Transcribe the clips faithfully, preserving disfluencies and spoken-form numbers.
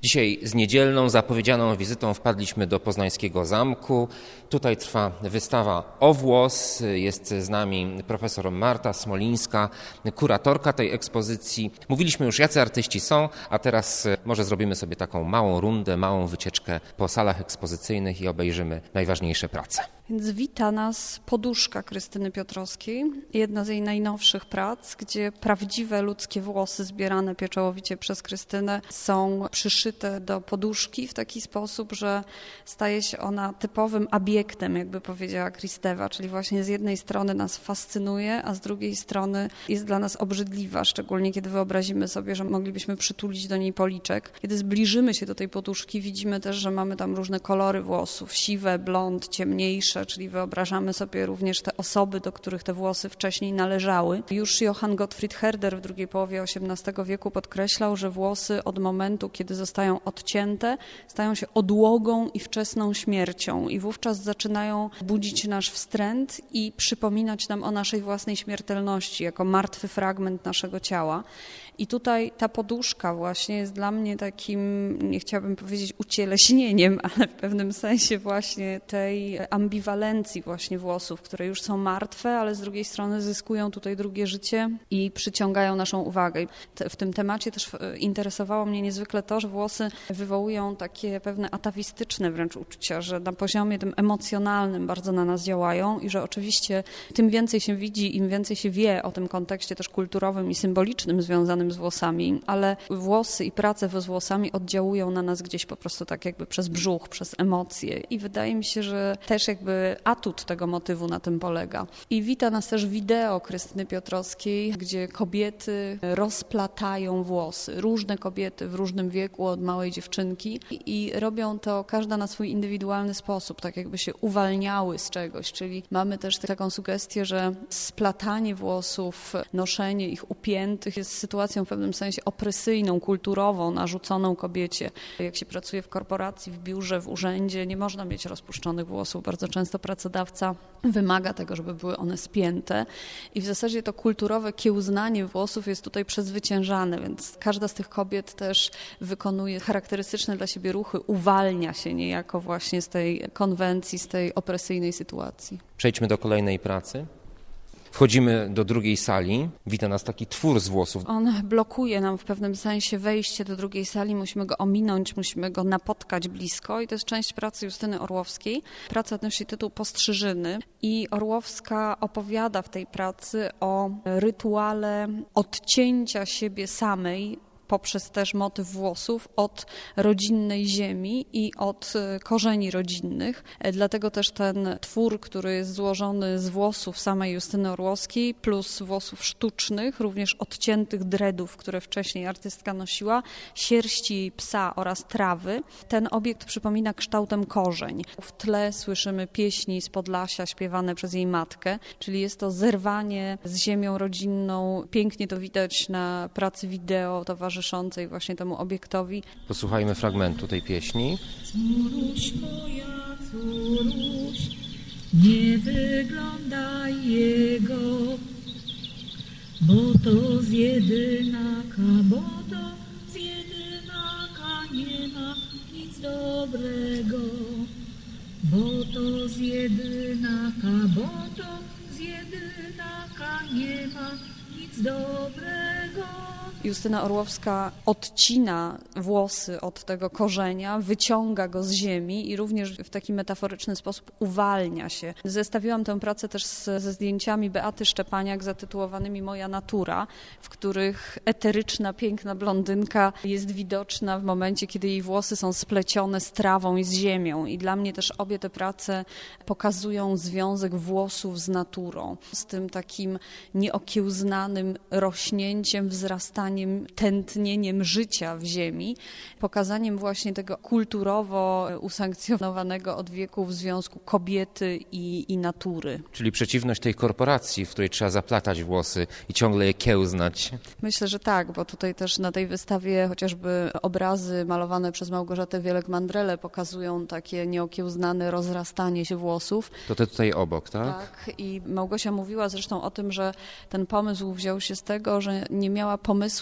Dzisiaj z niedzielną, zapowiedzianą wizytą wpadliśmy do Poznańskiego Zamku. Tutaj trwa wystawa o włos. Jest z nami profesor Marta Smolińska, kuratorka tej ekspozycji. Mówiliśmy już, jacy artyści są, a teraz może zrobimy sobie taką małą rundę, małą wycieczkę po salach ekspozycyjnych i obejrzymy najważniejsze prace. Więc wita nas poduszka Krystyny Piotrowskiej, jedna z jej najnowszych prac, gdzie prawdziwe ludzkie włosy zbierane pieczołowicie przez Krystynę są przyszyte do poduszki w taki sposób, że staje się ona typowym obiektem, jakby powiedziała Kristewa, czyli właśnie z jednej strony nas fascynuje, a z drugiej strony jest dla nas obrzydliwa, szczególnie kiedy wyobrazimy sobie, że moglibyśmy przytulić do niej policzek. Kiedy zbliżymy się do tej poduszki, widzimy też, że mamy tam różne kolory włosów, siwe, blond, ciemniejsze, czyli wyobrażamy sobie również te osoby, do których te włosy wcześniej należały. Już Johann Gottfried Herder w drugiej połowie osiemnastego wieku podkreślał, że włosy od momentu, kiedy zostają odcięte, stają się odłogą i wczesną śmiercią i wówczas zaczynają budzić nasz wstręt i przypominać nam o naszej własnej śmiertelności, jako martwy fragment naszego ciała. I tutaj ta poduszka właśnie jest dla mnie takim, nie chciałabym powiedzieć ucieleśnieniem, ale w pewnym sensie właśnie tej ambiwalencji właśnie włosów, które już są martwe, ale z drugiej strony zyskują tutaj drugie życie i przyciągają naszą uwagę. W tym temacie też interesowało mnie niezwykle to, że włosy wywołują takie pewne atawistyczne wręcz uczucia, że na poziomie tym emocjonalnym bardzo na nas działają i że oczywiście tym więcej się widzi, im więcej się wie o tym kontekście też kulturowym i symbolicznym związanym z włosami, ale włosy i prace z włosami oddziałują na nas gdzieś po prostu tak jakby przez brzuch, przez emocje i wydaje mi się, że też jakby atut tego motywu na tym polega. I wita nas też wideo Krystyny Piotrowskiej, gdzie kobiety rozplatają włosy. Różne kobiety w różnym wieku, od małej dziewczynki i robią to każda na swój indywidualny sposób, tak jakby się uwalniały z czegoś, czyli mamy też taką sugestię, że splatanie włosów, noszenie ich upiętych jest sytuacją w pewnym sensie opresyjną, kulturową, narzuconą kobiecie. Jak się pracuje w korporacji, w biurze, w urzędzie, nie można mieć rozpuszczonych włosów. Bardzo często pracodawca wymaga tego, żeby były one spięte i w zasadzie to kulturowe kiełznanie włosów jest tutaj przezwyciężane, więc każda z tych kobiet też wykonuje charakterystyczne dla siebie ruchy, uwalnia się niejako właśnie z tej konwencji, z tej opresyjnej sytuacji. Przejdźmy do kolejnej pracy. Wchodzimy do drugiej sali, wita nas taki twór z włosów. On blokuje nam w pewnym sensie wejście do drugiej sali, musimy go ominąć, musimy go napotkać blisko i to jest część pracy Justyny Orłowskiej. Praca nosi tytuł Postrzyżyny i Orłowska opowiada w tej pracy o rytuale odcięcia siebie samej poprzez też motyw włosów od rodzinnej ziemi i od korzeni rodzinnych. Dlatego też ten twór, który jest złożony z włosów samej Justyny Orłowskiej plus włosów sztucznych, również odciętych dreadów, które wcześniej artystka nosiła, sierści jej psa oraz trawy. Ten obiekt przypomina kształtem korzeń. W tle słyszymy pieśni z Podlasia śpiewane przez jej matkę, czyli jest to zerwanie z ziemią rodzinną. Pięknie to widać na pracy wideo towarzyszącej właśnie temu obiektowi. Posłuchajmy fragmentu tej pieśni. Córuś moja, córuś, nie wyglądaj jego, bo to z jedynaka, bo to z jedynaka nie ma nic dobrego, bo to z jedynaka, bo to z jedynaka nie ma nic dobrego. Justyna Orłowska odcina włosy od tego korzenia, wyciąga go z ziemi i również w taki metaforyczny sposób uwalnia się. Zestawiłam tę pracę też z, ze zdjęciami Beaty Szczepaniak zatytułowanymi Moja natura, w których eteryczna, piękna blondynka jest widoczna w momencie, kiedy jej włosy są splecione z trawą i z ziemią. I dla mnie też obie te prace pokazują związek włosów z naturą, z tym takim nieokiełznanym rośnięciem, wzrastaniem, tętnieniem życia w ziemi, pokazaniem właśnie tego kulturowo usankcjonowanego od wieków związku kobiety i, i natury. Czyli przeciwność tej korporacji, w której trzeba zaplatać włosy i ciągle je kiełznać. Myślę, że tak, bo tutaj też na tej wystawie chociażby obrazy malowane przez Małgorzatę Wielek-Mandrele pokazują takie nieokiełznane rozrastanie się włosów. To te tutaj obok, tak? Tak, i Małgosia mówiła zresztą o tym, że ten pomysł wziął się z tego, że nie miała pomysłu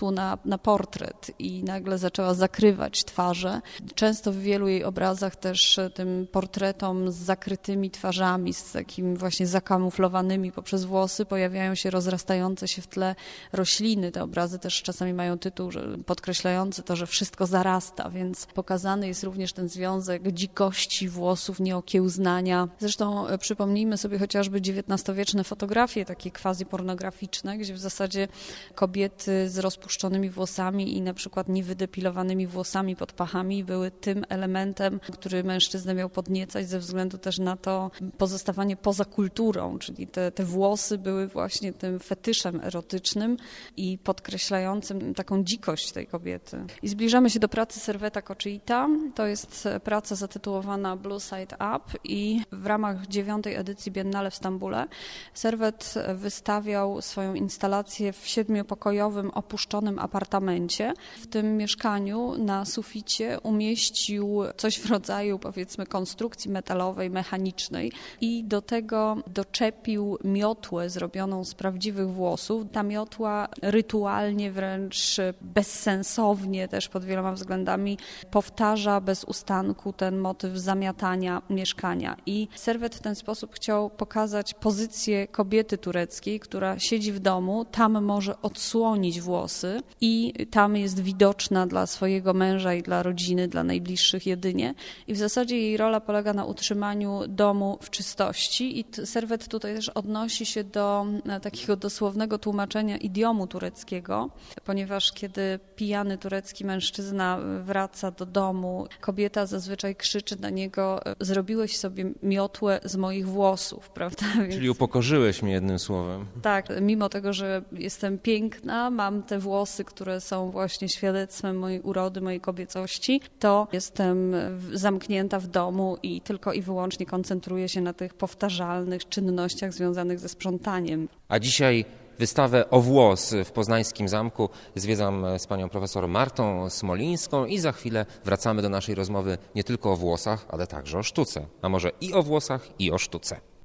pomysłu na, na portret i nagle zaczęła zakrywać twarze. Często w wielu jej obrazach też tym portretom z zakrytymi twarzami, z takimi właśnie zakamuflowanymi poprzez włosy pojawiają się rozrastające się w tle rośliny. Te obrazy też czasami mają tytuł podkreślający to, że wszystko zarasta, więc pokazany jest również ten związek dzikości włosów, nieokiełznania. Zresztą przypomnijmy sobie chociażby dziewiętnastowieczne fotografie, takie quasi-pornograficzne, gdzie w zasadzie kobiety z rozpuszczonymi włosami i na przykład niewydepilowanymi włosami pod pachami były tym elementem, który mężczyznę miał podniecać ze względu też na to pozostawanie poza kulturą, czyli te, te włosy były właśnie tym fetyszem erotycznym i podkreślającym taką dzikość tej kobiety. I zbliżamy się do pracy Serveta Koczyita. To jest praca zatytułowana Blue Side Up i w ramach dziewiątej edycji Biennale w Stambule Servet wystawiał swoją instalację w siedmiopokojowym, opuszczonym apartamencie. W tym mieszkaniu na suficie umieścił coś w rodzaju, powiedzmy, konstrukcji metalowej, mechanicznej i do tego doczepił miotłę zrobioną z prawdziwych włosów. Ta miotła rytualnie, wręcz bezsensownie też pod wieloma względami powtarza bez ustanku ten motyw zamiatania mieszkania. I Servet w ten sposób chciał pokazać pozycję kobiety tureckiej, która siedzi w domu, tam może odsłonić włosy i tam jest widoczna dla swojego męża i dla rodziny, dla najbliższych jedynie. I w zasadzie jej rola polega na utrzymaniu domu w czystości i Servet tutaj też odnosi się do takiego dosłownego tłumaczenia idiomu tureckiego, ponieważ kiedy pijany turecki mężczyzna wraca do domu, kobieta zazwyczaj krzyczy na niego: zrobiłeś sobie miotłę z moich włosów, prawda? Więc... Czyli upokorzyłeś mnie jednym słowem. Tak, mimo tego, że jestem piękna, mam te włosy, które są właśnie świadectwem mojej urody, mojej kobiecości, to jestem zamknięta w domu i tylko i wyłącznie koncentruję się na tych powtarzalnych czynnościach związanych ze sprzątaniem. A dzisiaj wystawę O włos w Poznańskim Zamku zwiedzam z panią profesor Martą Smolińską i za chwilę wracamy do naszej rozmowy nie tylko o włosach, ale także o sztuce. A może i o włosach, i o sztuce.